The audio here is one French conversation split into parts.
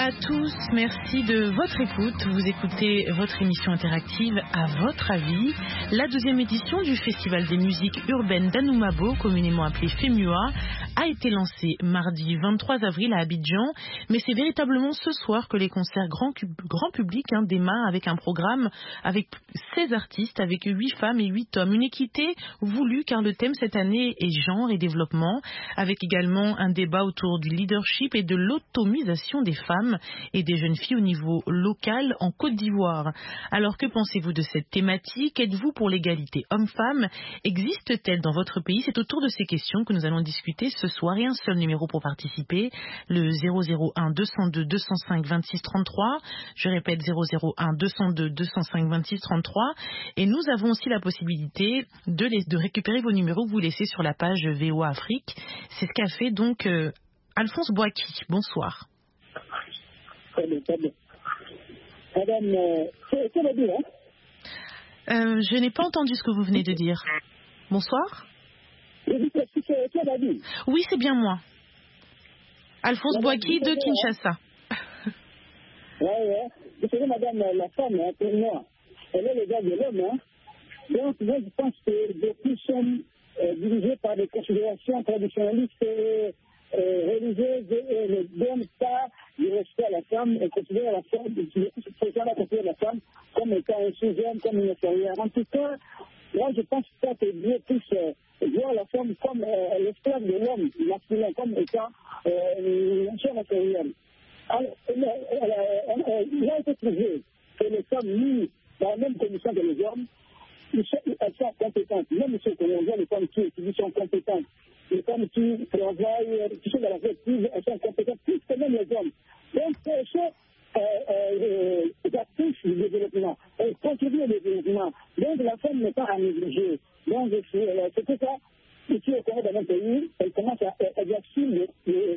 à tous, merci de votre écoute. Vous écoutez votre émission interactive À votre avis, la 12e édition du Festival des musiques urbaines d'Anoumabo, communément appelé FEMUA, a été lancée mardi 23 avril à Abidjan, mais c'est véritablement ce soir que les concerts grand public démarrent avec un programme avec 16 artistes, avec 8 femmes et 8 hommes. Une équité voulue car le thème cette année est genre et développement, avec également un débat autour du leadership et de l'automisation des femmes et des jeunes filles au niveau local en Côte d'Ivoire. Alors que pensez-vous de cette thématique? Êtes-vous pour l'égalité homme-femme? Existe-t-elle dans votre pays? C'est autour de ces questions que nous allons discuter ce soir et un seul numéro pour participer, le 001 202 205 26 33. Je répète 001 202 205 26 33. Et nous avons aussi la possibilité de récupérer vos numéros que vous laissez sur la page VOA Afrique. C'est ce qu'a fait donc Alphonse Boaki. Bonsoir. Très bien. Madame, c'est la dire, je n'ai pas entendu ce que vous venez de dire. Bonsoir. Oui, c'est bien moi. Alphonse Boaki de Kinshasa. Oui. Vous savez, madame, la femme, pour moi, elle est le gars de l'homme. Donc, moi, je pense que beaucoup sont dirigés par des considérations traditionnalistes religieuses et ne donnent pas du respect à la femme et considèrent la femme, ces gens-là considèrent la femme comme étant un sujet, comme une inférieure. En tout cas, moi, je pense pas que Dieu puisse voir la femme comme l'esclave de l'homme masculin, comme étant une chair inférieure. Il a été prouvé que les femmes mises dans la même condition que les hommes, elles sont compétentes. Même ceux que l'on voit, les femmes qui sont compétentes. Les femmes qui travaillent, qui sont dans la vie, elles sont compétentes, plus que même les hommes. Donc, elles sont actrices du développement. Elles contribuent au développement. Donc, la femme n'est pas à négliger. Donc, c'est tout ça. Ici, au Congo, dans notre pays, elle commence à exercer les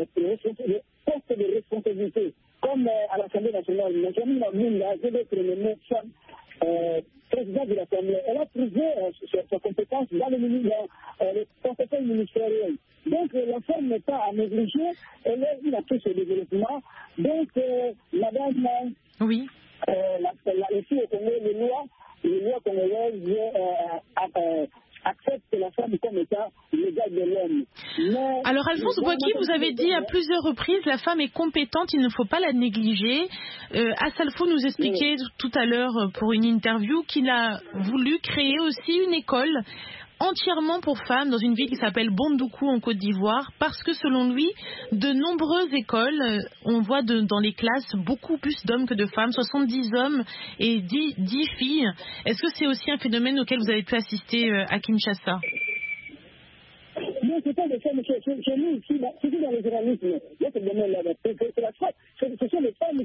postes de responsabilité. Comme à l'Assemblée nationale, Benjamin Munda, j'ai d'être nommée femme président de l'Assemblée. Elle a prouvé sa compétence dans les compétences ministérielles. Donc, la femme n'est pas à négliger. Elle est une actrice au développement. Donc, madame, oui. Ici au Congo, les lois congolaises acceptent la femme comme étant l'égale de l'homme. Alors Alphonse Boaki, vous avez dit à plusieurs reprises la femme est compétente, il ne faut pas la négliger. Assalfo nous expliquait tout à l'heure pour une interview qu'il a voulu créer aussi une école entièrement pour femmes dans une ville qui s'appelle Bondoukou en Côte d'Ivoire, parce que selon lui, de nombreuses écoles, on voit dans les classes beaucoup plus d'hommes que de femmes, 70 hommes et 10 filles. Est-ce que c'est aussi un phénomène auquel vous avez pu assister à Kinshasa? Non, c'est pas des femmes chez nous ici, c'est dans le journalisme. Là, c'est la faute. Ce sont les femmes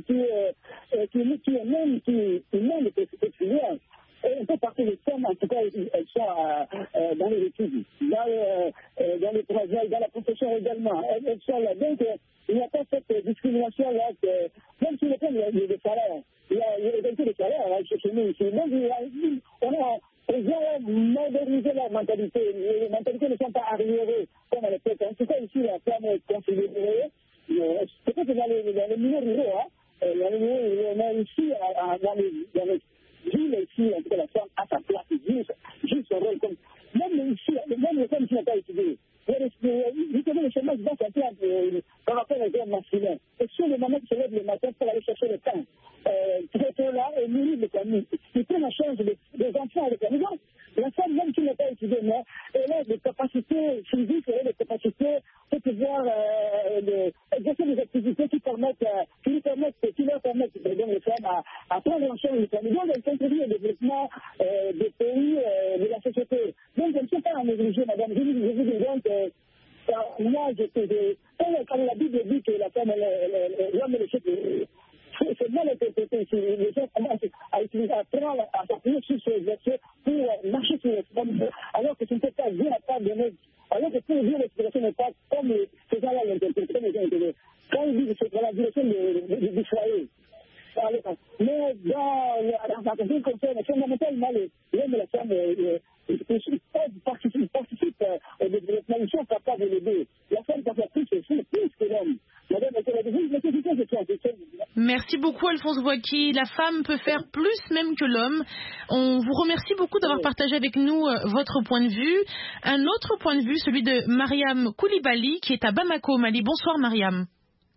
qui mènent les filières. On peut partir des femmes, en tout cas, elles sont dans les études, dans les travail, dans la profession également. Elles sont là. Donc, il n'y a pas cette discrimination-là. Même si les femmes, il y a des salaires. Il y a l'égalité des salaires chez nous ici. Donc, on doit moderniser leur mentalité. Les mentalités ne sont pas arriérées comme à l'époque. En tout cas, ici, la femme est considérée. Peut-être dans les milieux ruraux, dans les milieux ruraux, mais ici, dans les villes, ici, en tout cas, la femme a sa place, joue son rôle comme. Même ici, même les femmes qui n'ont pas étudié. Vous savez, le chômage va s'appeler par rapport aux hommes masculins. Et sur les mamans qui se lèvent le matin pour aller chercher le pain, très là, et nourrir les familles. Ils prennent en charge des enfants avec la maison. La femme, même qui n'a pas étudié, mais elle a des capacités physiques, elle a des capacités pour pouvoir exercer des activités qui leur permettent de donner les femmes à prendre en charge les familles. Donc, elles contribuent au développement des pays, de la société. Donc, elles ne sont pas à négliger, madame. Je vous dis donc, moi, quand la Bible dit que la femme, l'homme est le chef, c'est mal interprété ici. Les gens commencent à prendre, à s'appuyer sur ces versets pour marcher sur les femmes, alors que ce n'était pas Dieu n'a pas donné. Alors que pour Dieu, l'expression n'est pas comme ces gens-là l'interprétent, comme les gens interprétent. Quand ils disent que c'est dans la direction du foyer. Mais dans la question concerne fondamentalement l'homme et la femme participent au développement, ils sont capables de l'aider. La femme peut faire plus que l'homme. Madame, c'est la nécessité de faire, c'est Merci beaucoup Alphonse Bouaki. La femme peut faire plus même que l'homme. On vous remercie beaucoup d'avoir partagé avec nous votre point de vue. Un autre point de vue, celui de Mariam Koulibaly qui est à Bamako au Mali. Bonsoir Mariam.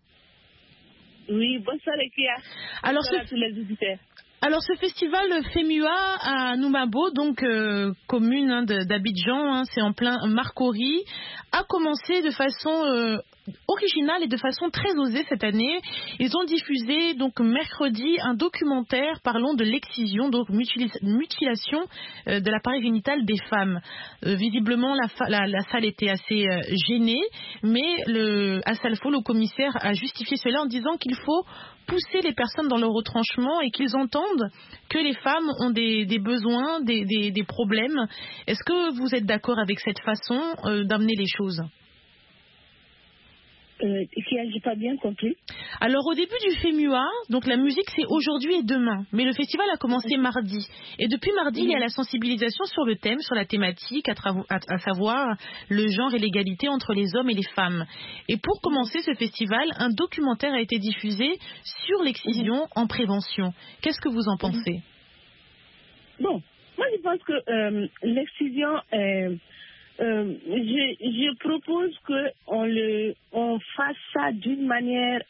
Oui, bonsoir Ekia. Bonsoir à tous les auditeurs. Alors ce festival FEMUA à Noumabo, donc commune d'Abidjan, c'est en plein Marcory, a commencé de façon originale et de façon très osée cette année. Ils ont diffusé donc mercredi un documentaire parlant de l'excision, donc mutilation de l'appareil génital des femmes. Visiblement la salle était assez gênée, mais Assalfo, le commissaire, a justifié cela en disant qu'il faut pousser les personnes dans leur retranchement et qu'ils entendent que les femmes ont des besoins, des problèmes. Est-ce que vous êtes d'accord avec cette façon d'amener les choses? J'ai pas bien compris. Alors au début du FEMUA, donc la musique c'est aujourd'hui et demain, mais le festival a commencé mardi. Et depuis mardi, il y a la sensibilisation sur le thème, sur la thématique, à savoir le genre et l'égalité entre les hommes et les femmes. Et pour commencer ce festival, un documentaire a été diffusé sur l'excision en prévention. Qu'est-ce que vous en pensez? Bon, moi je pense que l'excision... je propose qu'on fasse ça d'une manière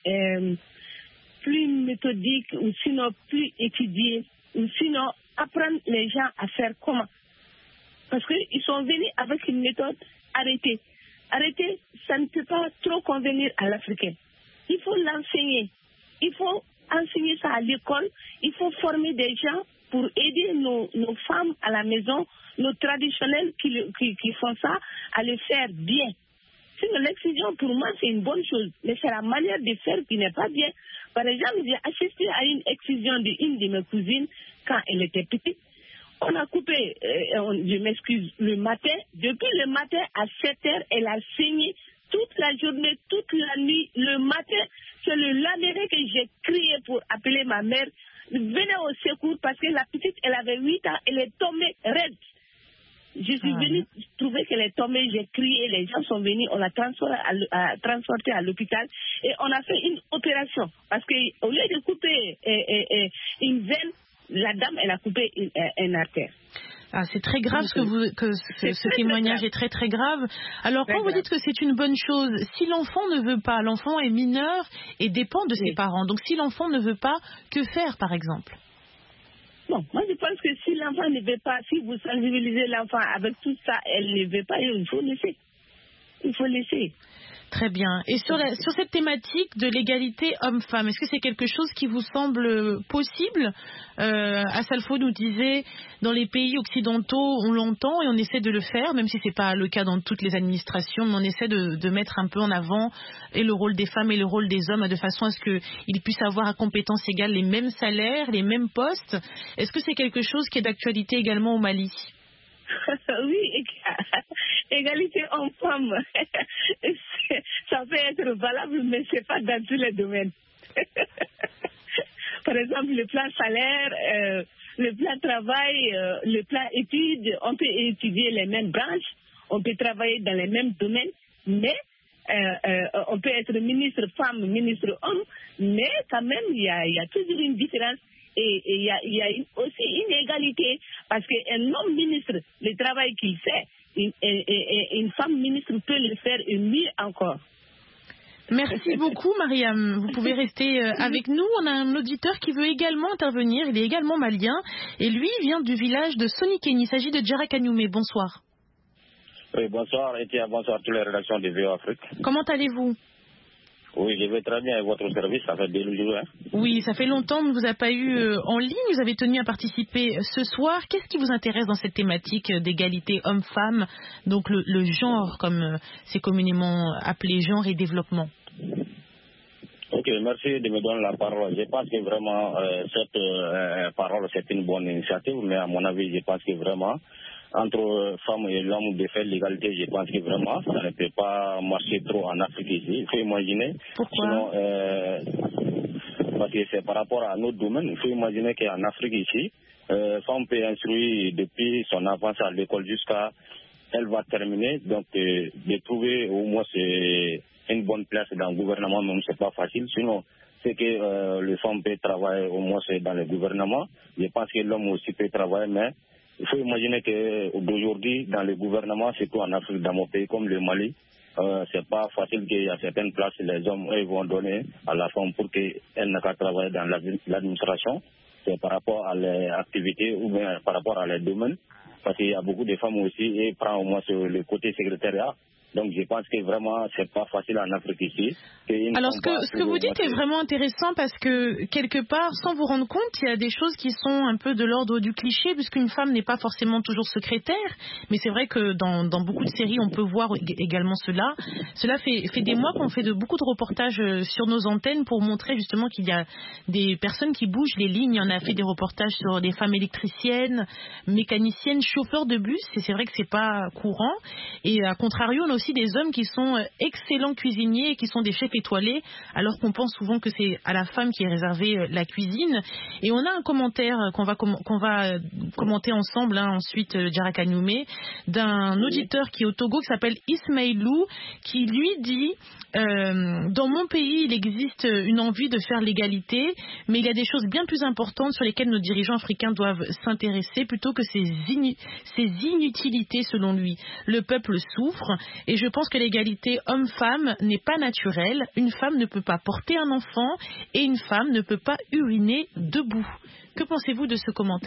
plus méthodique ou sinon plus étudiée ou sinon apprendre les gens à faire comment. Parce qu'ils sont venus avec une méthode arrêtée. Arrêtée, ça ne peut pas trop convenir à l'Africain. Il faut l'enseigner. Il faut enseigner ça à l'école. Il faut former des gens pour aider nos femmes à la maison, nos traditionnels qui font ça, à le faire bien. Sinon, l'excision, pour moi, c'est une bonne chose. Mais c'est la manière de faire qui n'est pas bien. Par exemple, j'ai assisté à une excision d'une de mes cousines quand elle était petite. On a coupé, je m'excuse, le matin. Depuis le matin à 7 heures, elle a saigné toute la journée, toute la nuit. Le matin, c'est le lendemain que j'ai crié pour appeler ma mère. Venez au secours parce que la petite, elle avait 8 ans, elle est tombée raide. Je suis venue trouver qu'elle est tombée, j'ai crié, les gens sont venus, on l'a transportée à l'hôpital et on a fait une opération. Parce qu'au lieu de couper une veine, la dame, elle a coupé une artère. Ah, c'est très grave ce témoignage est très très grave. Alors quand vous dites que c'est une bonne chose, si l'enfant ne veut pas, l'enfant est mineur et dépend de ses parents. Donc si l'enfant ne veut pas, que faire par exemple? Bon, moi je pense que si l'enfant ne veut pas, si vous sensibilisez l'enfant avec tout ça, elle ne veut pas, il faut laisser. Il faut laisser. Très bien. Et sur cette thématique de l'égalité homme-femme, est-ce que c'est quelque chose qui vous semble possible? Assalfo nous disait, dans les pays occidentaux, on l'entend et on essaie de le faire, même si ce n'est pas le cas dans toutes les administrations, mais on essaie de mettre un peu en avant et le rôle des femmes et le rôle des hommes de façon à ce qu'ils puissent avoir à compétences égales les mêmes salaires, les mêmes postes. Est-ce que c'est quelque chose qui est d'actualité également au Mali? Oui, égalité homme-femme, ça peut être valable, mais ce n'est pas dans tous les domaines. Par exemple, le plan salaire, le plan travail, le plan études, on peut étudier les mêmes branches, on peut travailler dans les mêmes domaines, mais on peut être ministre femme, ministre homme, mais quand même, il y a toujours une différence. Et il y a aussi une égalité, parce qu'un homme ministre, le travail qu'il fait, une femme ministre peut le faire et mieux encore. Merci beaucoup, Mariam. Vous pouvez rester avec nous. On a un auditeur qui veut également intervenir. Il est également malien. Et lui, il vient du village de Sonikeni. Il s'agit de Djara Kanyume. Bonsoir. Oui, bonsoir. Et bonsoir à toutes les rédactions de VOA Afrique. Comment allez-vous? Oui, je vais très bien avec votre service, ça fait 2 jours. Hein. Oui, ça fait longtemps que vous n'avez pas eu en ligne, vous avez tenu à participer ce soir. Qu'est-ce qui vous intéresse dans cette thématique d'égalité homme-femme, donc le genre, comme c'est communément appelé, genre et développement? Ok, merci de me donner la parole. Je pense que vraiment, cette parole, c'est une bonne initiative, mais à mon avis, je pense que vraiment, entre femmes et l'homme, de faire l'égalité, je pense que vraiment, ça ne peut pas marcher trop en Afrique ici. Il faut imaginer. Pourquoi? Sinon, parce que c'est par rapport à notre domaine. Il faut imaginer qu'en Afrique ici, femme peut instruire depuis son avance à l'école jusqu'à elle va terminer. Donc, de trouver au moins une bonne place dans le gouvernement, même c'est pas facile. Sinon, c'est que les femmes peuvent travailler au moins dans le gouvernement. Je pense que l'homme aussi peut travailler, mais il faut imaginer qu'aujourd'hui, dans le gouvernement, surtout en Afrique, dans mon pays comme le Mali, c'est pas facile qu'il y a certaines places, les hommes eux, vont donner à la femme pour qu'elle n'a qu'à travailler dans l'administration. C'est par rapport à les activités ou bien par rapport à les domaines. Parce qu'il y a beaucoup de femmes aussi et prennent au moins sur le côté secrétariat. Donc je pense que vraiment c'est pas facile en Afrique ici. Alors ce que vous dites est vraiment intéressant parce que quelque part, sans vous rendre compte, il y a des choses qui sont un peu de l'ordre du cliché puisqu'une femme n'est pas forcément toujours secrétaire. Mais c'est vrai que dans beaucoup de séries, on peut voir également cela. Cela fait des mois qu'on fait beaucoup de reportages sur nos antennes pour montrer justement qu'il y a des personnes qui bougent les lignes. On a fait des reportages sur des femmes électriciennes, mécaniciennes, chauffeurs de bus. Et c'est vrai que c'est pas courant. Et à contrario, on a aussi des hommes qui sont excellents cuisiniers et qui sont des chefs étoilés, alors qu'on pense souvent que c'est à la femme qui est réservée la cuisine. Et on a un commentaire qu'on va commenter ensemble ensuite, Djara Kagnoumé, d'un auditeur qui est au Togo qui s'appelle Ismailou, qui lui dit dans mon pays il existe une envie de faire l'égalité, mais il y a des choses bien plus importantes sur lesquelles nos dirigeants africains doivent s'intéresser plutôt que ces inutilités selon lui. Le peuple souffre et je pense que l'égalité homme-femme n'est pas naturelle. Une femme ne peut pas porter un enfant et une femme ne peut pas uriner debout. Que pensez-vous de ce commentaire ?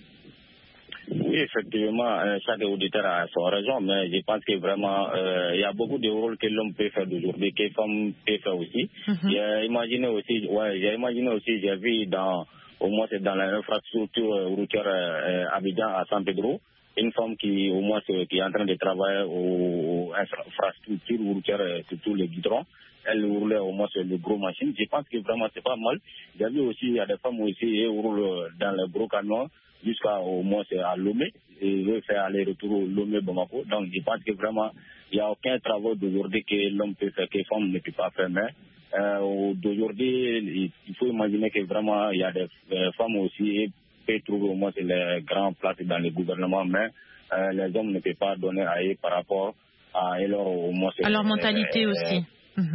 Oui, effectivement, chaque auditeur a son raison, mais je pense que vraiment, il y a beaucoup de rôles que l'homme peut faire d'aujourd'hui, que les femmes peuvent faire aussi. J'ai imaginé aussi, j'ai vu au moins c'est dans l'infrastructure routière Abidjan à San Pedro, une femme qui au moins qui est en train de travailler aux infrastructures routières, surtout les goudrons. Elle roulait au moins sur les gros machines. Je pense que vraiment c'est pas mal. J'ai vu aussi, il y a des femmes aussi qui roulent dans les gros camions jusqu'à au moins à Lomé. Et ils faire aller-retour Lomé-Bamako. Donc je pense que vraiment, il n'y a aucun travail d'aujourd'hui que l'homme peut faire, que les femmes ne peuvent pas faire. Mais d'aujourd'hui, il faut imaginer que vraiment, il y a des femmes aussi peut trouver au moins les grandes places dans le gouvernement, mais les hommes ne peuvent pas donner à eux par rapport à leur, au moins, à leur mentalité aussi.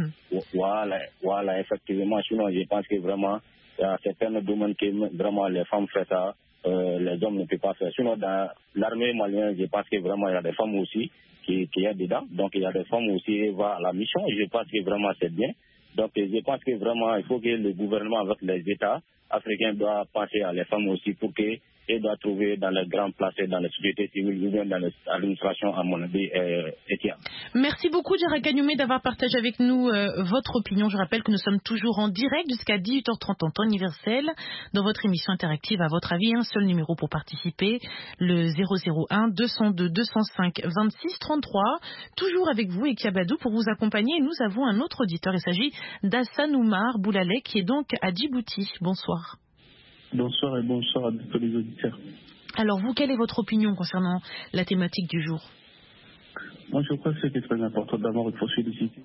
Voilà, effectivement. Sinon, je pense que vraiment, il y a certains domaines que vraiment les femmes font ça, les hommes ne peuvent pas faire. Sinon, dans l'armée malienne, je pense que vraiment, il y a des femmes aussi qui sont dedans. Donc, il y a des femmes aussi qui vont à la mission. Je pense que vraiment, c'est bien. Donc, je pense que vraiment, il faut que le gouvernement, avec les États africains, doit penser à les femmes aussi pour qu'elles doivent trouver dans les grandes places, dans les sociétés civiles ou bien dans l'administration, à mon avis, Étienne. Merci beaucoup, Djara Kagnoumé, d'avoir partagé avec nous votre opinion. Je rappelle que nous sommes toujours en direct jusqu'à 18h30 en temps universel dans votre émission interactive. À votre avis, un seul numéro pour participer, le 001 202 205 26 33. Toujours avec vous et Kiabadou pour vous accompagner. Et nous avons un autre auditeur. Il s'agit d'Hassan Oumar Boulalek qui est donc à Djibouti. Bonsoir. Bonsoir et bonsoir à tous les auditeurs. Alors vous, quelle est votre opinion concernant la thématique du jour ? Moi, je crois que c'était très important. D'abord, il faut féliciter.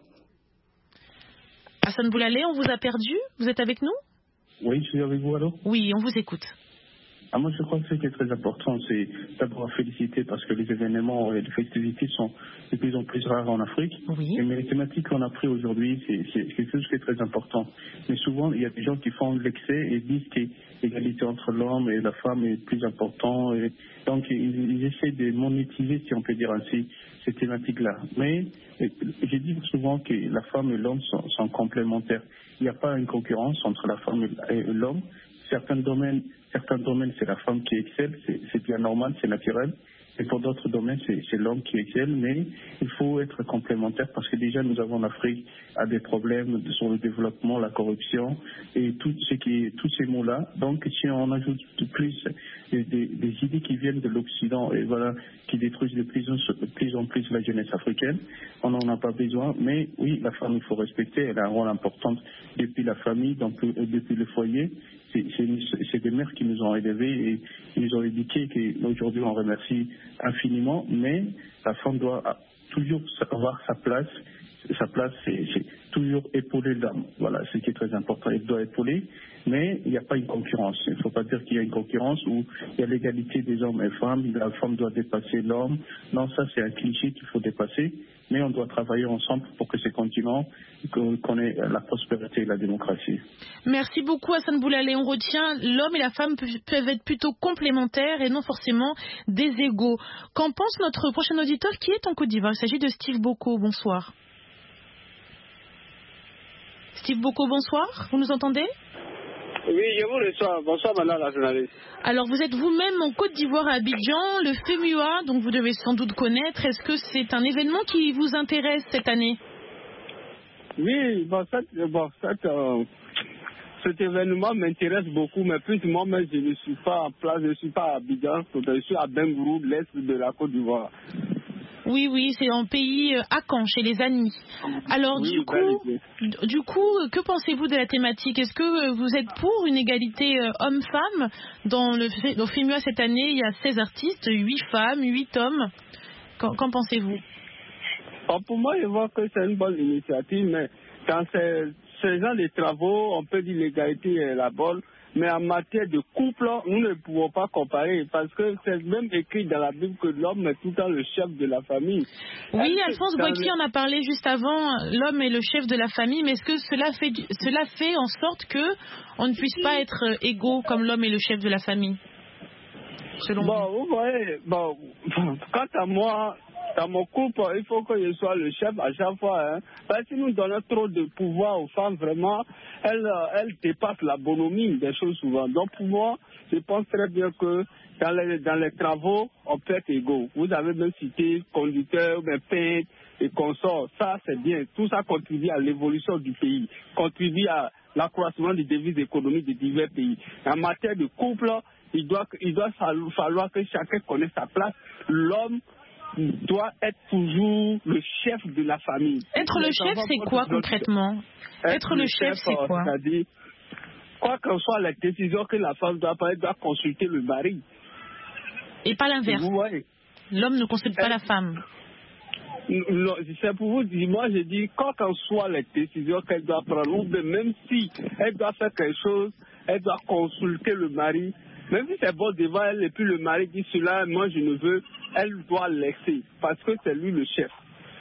Hassan Boulalek, on vous a perdu ? Vous êtes avec nous ? Oui, je suis avec vous, alors ? Oui, on vous écoute. Moi, je crois que ce qui est très important, c'est d'abord féliciter parce que les événements et les festivités sont de plus en plus rares en Afrique. Oui. Mais les thématiques qu'on a prises aujourd'hui, c'est quelque chose qui est très important. Mais souvent, il y a des gens qui font l'excès et disent que l'égalité entre l'homme et la femme est plus importante. Et donc, ils essaient de monétiser, si on peut dire ainsi, ces thématiques-là. Mais je dis souvent que la femme et l'homme sont complémentaires. Il n'y a pas une concurrence entre la femme et l'homme. Certains domaines, c'est la femme qui excelle, c'est bien normal, c'est naturel. Et pour d'autres domaines, c'est l'homme qui excelle, mais il faut être complémentaire parce que déjà nous avons l'Afrique a des problèmes sur le développement, la corruption et tous ces mots-là. Donc si on ajoute plus des idées qui viennent de l'Occident et voilà, qui détruisent de plus en plus la jeunesse africaine, on n'en a pas besoin. Mais oui, la femme, il faut respecter, elle a un rôle important depuis la famille, donc depuis le foyer. C'est des mères qui nous ont élevés et qui nous ont éduqués qu'aujourd'hui on remercie infiniment, mais la femme doit toujours avoir sa place sa place, c'est toujours épauler l'homme. Voilà, ce qui est très important. Il doit épauler, mais il n'y a pas une concurrence. Il ne faut pas dire qu'il y a une concurrence où il y a l'égalité des hommes et femmes, la femme doit dépasser l'homme. Non, ça c'est un cliché qu'il faut dépasser, mais on doit travailler ensemble pour que ces continents connaissent la prospérité et la démocratie. Merci beaucoup Hassan Boulalé. On retient l'homme et la femme peuvent être plutôt complémentaires et non forcément des égaux. Qu'en pense notre prochain auditeur qui est en Côte d'Ivoire? Il s'agit de Steve Boko. Bonsoir. Steve Boko, bonsoir. Vous nous entendez? Oui, je vous reçois. Bonsoir, madame la journaliste. Alors, vous êtes vous-même en Côte d'Ivoire à Abidjan, le FEMUA, donc vous devez sans doute connaître. Est-ce que c'est un événement qui vous intéresse cette année? Oui, cet événement m'intéresse beaucoup, mais plus moi-même, je ne suis pas en place, je ne suis pas à Abidjan, je suis à Bengourou, l'est de la Côte d'Ivoire. Oui, c'est en pays à Caen, chez les Amis. Alors, oui, du coup, que pensez-vous de la thématique? Est-ce que vous êtes pour une égalité homme-femme? Dans le FEMUA cette année, il y a 16 artistes, 8 femmes, 8 hommes. Qu'en pensez-vous? Pour moi, je vois que c'est une bonne initiative, mais dans ces genre de travaux, on peut dire l'égalité est la bonne. Mais en matière de couple, nous ne pouvons pas comparer parce que c'est même écrit dans la Bible que l'homme est tout le temps le chef de la famille. Oui, Alphonse Boiquier en a parlé juste avant, l'homme est le chef de la famille, mais est-ce que cela fait en sorte que on ne puisse pas être égaux comme l'homme est le chef de la famille, selon vous? Vous voyez, quant à moi, dans mon couple, il faut que je sois le chef à chaque fois. Hein. Parce que si nous donnons trop de pouvoir aux femmes, vraiment, elles dépassent la bonhomie des choses souvent. Donc pour moi, je pense très bien que dans les travaux, on peut être égaux. Vous avez même cité conducteurs, peintres et consorts. Ça, c'est bien. Tout ça contribue à l'évolution du pays, contribue à l'accroissement des devises économiques de divers pays. En matière de couple, il doit falloir que chacun connaisse sa place. L'homme doit être toujours le chef de la famille. Être le chef, c'est quoi concrètement? Être le chef, c'est quoi? C'est-à-dire, quoi qu'en soit la décision que la femme doit prendre, elle doit consulter le mari. Et pas l'inverse. L'homme ne consulte pas la femme. Non, c'est pour vous dire, moi je dis, quoi qu'en soit les décisions qu'elle doit prendre, ou même si elle doit faire quelque chose, elle doit consulter le mari. Même si c'est bon devant elle et puis le mari dit cela, moi je ne veux, elle doit laisser parce que c'est lui le chef,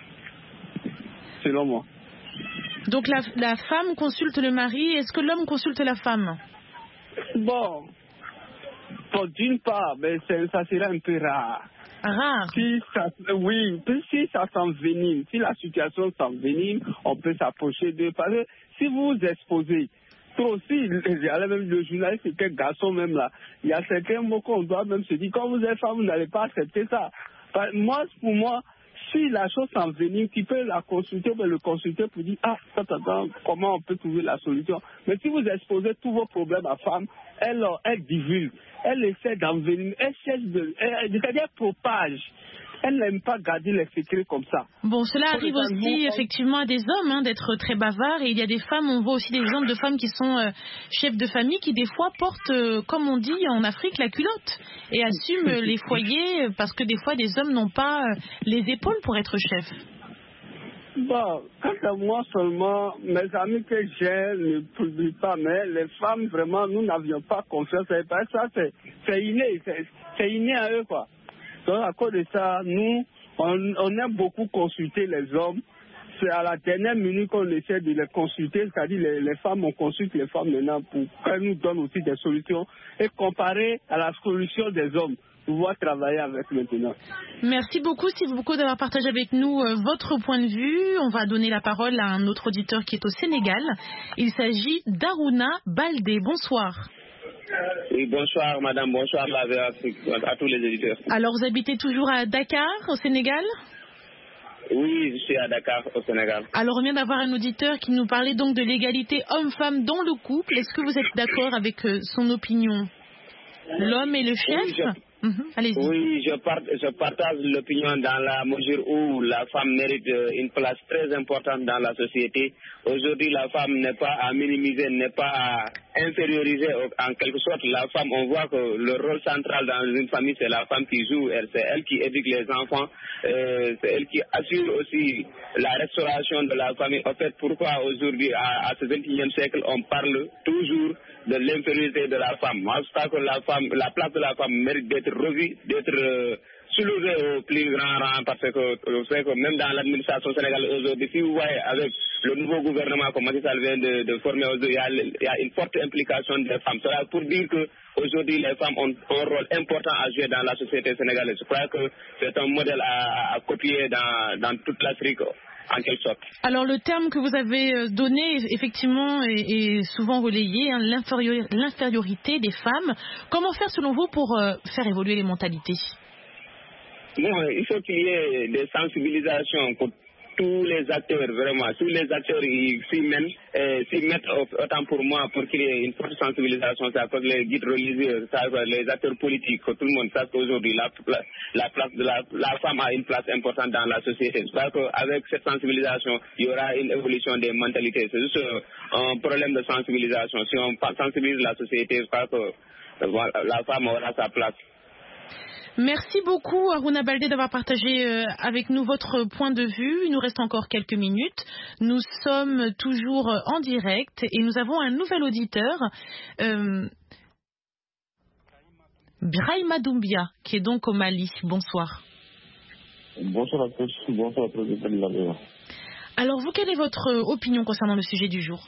selon moi. Donc la femme consulte le mari, est-ce que l'homme consulte la femme? Bon, d'une part, mais ça serait un peu rare. Rare? Si ça s'envenime, si la situation s'envenime, on peut s'approcher d'eux. Parce que si vous vous exposez, trop aussi, même le journaliste était garçon même là, il y a certains mots qu'on doit même se dire, quand vous êtes femme, vous n'allez pas accepter ça. Pour moi, si la chose s'envenime, tu peux la consulter, le consulter pour dire, comment on peut trouver la solution. Mais si vous exposez tous vos problèmes à femme, elle divulgue, elle essaie d'envenimer, elle propage. Elle n'aime pas garder les secrets comme ça. Bon, cela arrive aussi effectivement à des hommes d'être très bavards, et il y a des femmes, on voit aussi des exemples de femmes qui sont chefs de famille qui des fois portent, comme on dit en Afrique, la culotte et assument les foyers parce que des fois des hommes n'ont pas les épaules pour être chef. Bon, quant à moi seulement, mes amis que j'ai ne publient pas, mais les femmes vraiment, nous n'avions pas confiance. Ça, c'est inné, c'est inné à eux quoi. Donc à cause de ça, nous, on aime beaucoup consulter les hommes. C'est à la dernière minute qu'on essaie de les consulter, c'est-à-dire les femmes, on consulte les femmes maintenant pour qu'elles nous donnent aussi des solutions et comparer à la solution des hommes, pouvoir travailler avec maintenant. Merci beaucoup Steve Boko d'avoir partagé avec nous votre point de vue. On va donner la parole à un autre auditeur qui est au Sénégal. Il s'agit d'Aruna Baldé. Bonsoir. Oui, bonsoir madame, bonsoir à tous les éditeurs. Alors vous habitez toujours à Dakar, au Sénégal? Oui, je suis à Dakar, au Sénégal. Alors on vient d'avoir un auditeur qui nous parlait donc de l'égalité homme-femme dans le couple. Est-ce que vous êtes d'accord avec son opinion? L'homme est le chef? Allez-y. Oui, je partage l'opinion dans la mesure où la femme mérite une place très importante dans la société. Aujourd'hui, la femme n'est pas à minimiser, n'est pas à inférioriser en quelque sorte. La femme, on voit que le rôle central dans une famille, c'est la femme qui joue. C'est elle qui éduque les enfants. C'est elle qui assure aussi la restauration de la famille. En fait, pourquoi aujourd'hui, à ce 21e siècle, on parle toujours de l'infériorité de la femme. Moi, je crois que la place de la femme mérite d'être revue, d'être soulevée au plus grand rang, parce que je sais que même dans l'administration sénégalaise aujourd'hui, si vous voyez avec le nouveau gouvernement que Macky Sall vient de former aujourd'hui, il y a une forte implication des femmes. Cela pour dire que aujourd'hui les femmes ont un rôle important à jouer dans la société sénégalaise. Je crois que c'est un modèle à copier dans toute l'Afrique. En quelque sorte. Alors le terme que vous avez donné effectivement est souvent relayé, l'infériorité des femmes. Comment faire selon vous pour faire évoluer les mentalités? Bon, il faut qu'il y ait des sensibilisations pour tous les acteurs, vraiment. Tous les acteurs s'y mettent autant pour moi pour qu'il y ait une forte sensibilisation. C'est à cause des guides religieux, les acteurs politiques, que tout le monde sache qu'aujourd'hui la place de la femme a une place importante dans la société. Je crois qu'avec cette sensibilisation, il y aura une évolution des mentalités. C'est juste un problème de sensibilisation. Si on sensibilise la société, je crois que la femme aura sa place. Merci beaucoup Harouna Baldé d'avoir partagé avec nous votre point de vue. Il nous reste encore quelques minutes. Nous sommes toujours en direct et nous avons un nouvel auditeur, Brahima Doumbia, qui est donc au Mali. Bonsoir. Bonsoir à tous. Bonsoir à tous. Alors vous, quelle est votre opinion concernant le sujet du jour?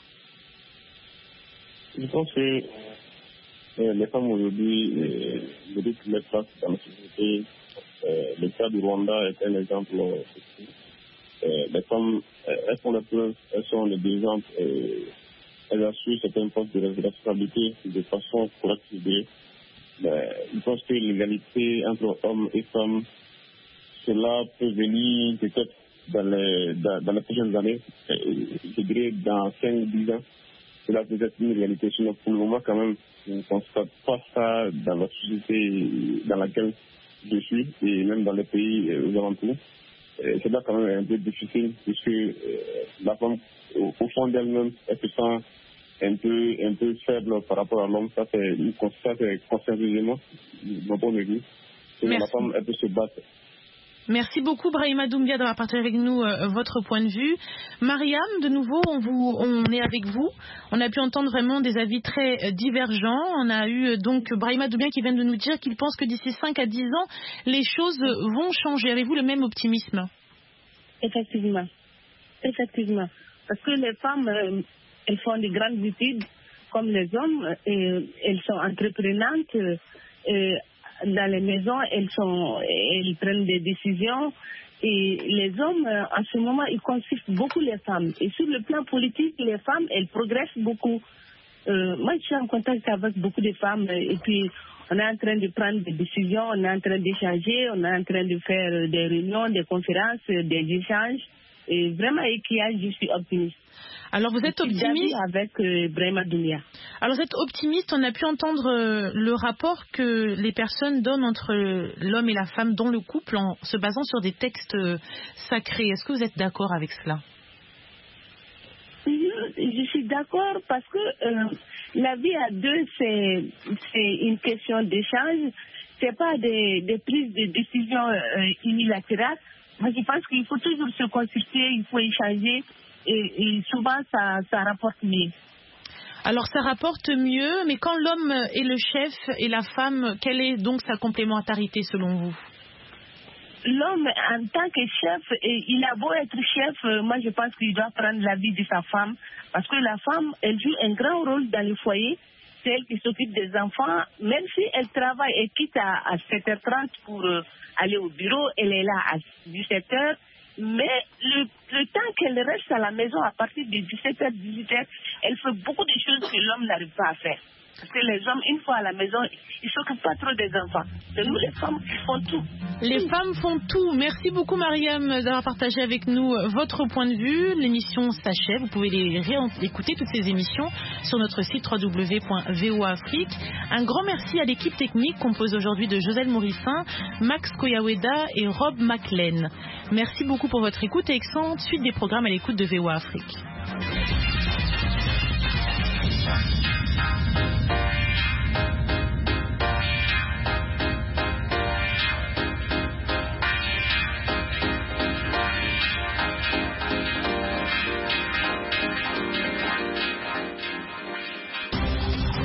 Je pense que les femmes aujourd'hui méritent leur place dans la société. Le cas du Rwanda est un exemple. Les femmes, elles font la preuve, elles sont des exemples. Elles assurent certains postes de responsabilité de façon correcte. Je pense que l'égalité entre hommes et femmes, cela peut venir peut-être dans les prochaines années. Je dirais dans 5-10 ans. Cela peut être une réalité. Sinon, pour le moment, quand même, je ne constate pas ça dans la société dans laquelle je suis et même dans les pays aux alentours. C'est là quand même un peu difficile puisque la femme, au fond d'elle-même, elle se sent un peu faible par rapport à l'homme. Ça, c'est consensuellement mon point de vue. La femme, elle peut se battre. Merci beaucoup Brahima Doumbia d'avoir partagé avec nous votre point de vue. Mariam, de nouveau, on est avec vous. On a pu entendre vraiment des avis très divergents. On a eu donc Brahima Doumbia qui vient de nous dire qu'il pense que d'ici 5 à 10 ans, les choses vont changer. Avez-vous le même optimisme? Effectivement. Parce que les femmes, elles font de grandes études comme les hommes. Et elles sont entreprenantes. Dans les maisons, elles prennent des décisions et les hommes, en ce moment, ils consultent beaucoup les femmes. Et sur le plan politique, les femmes, elles progressent beaucoup. Moi, je suis en contact avec beaucoup de femmes et puis on est en train de prendre des décisions, on est en train d'échanger, on est en train de faire des réunions, des conférences, des échanges. Et vraiment, je suis optimiste. Alors vous êtes optimiste avec Brahima Doumbia. Alors vous êtes optimiste, on a pu entendre le rapport que les personnes donnent entre l'homme et la femme dans le couple en se basant sur des textes sacrés. Est-ce que vous êtes d'accord avec cela? Je suis d'accord parce que la vie à deux, c'est une question d'échange. C'est pas des prises de décision unilatérales. Moi, je pense qu'il faut toujours se consulter, il faut échanger. Et souvent, ça rapporte mieux. Alors, ça rapporte mieux, mais quand l'homme est le chef et la femme, quelle est donc sa complémentarité selon vous? L'homme, en tant que chef, il a beau être chef, moi je pense qu'il doit prendre l'avis de sa femme. Parce que la femme, elle joue un grand rôle dans le foyer. C'est elle qui s'occupe des enfants. Même si elle travaille et quitte à 7h30 pour aller au bureau, elle est là à 17h. Mais le temps qu'elle reste à la maison à partir de 17h, 18h, elle fait beaucoup de choses que l'homme n'arrive pas à faire. Parce que les hommes, une fois à la maison, ils s'occupent pas trop des enfants. C'est nous les femmes qui font tout. Les femmes font tout. Merci beaucoup Mariam d'avoir partagé avec nous votre point de vue. L'émission s'achève. Vous pouvez écouter toutes ces émissions sur notre site www.voafrique. Un grand merci à l'équipe technique composée aujourd'hui de Joselle Morissin, Max Koyaweda et Rob McLean. Merci beaucoup pour votre écoute et excellente suite des programmes à l'écoute de VOA Afrique.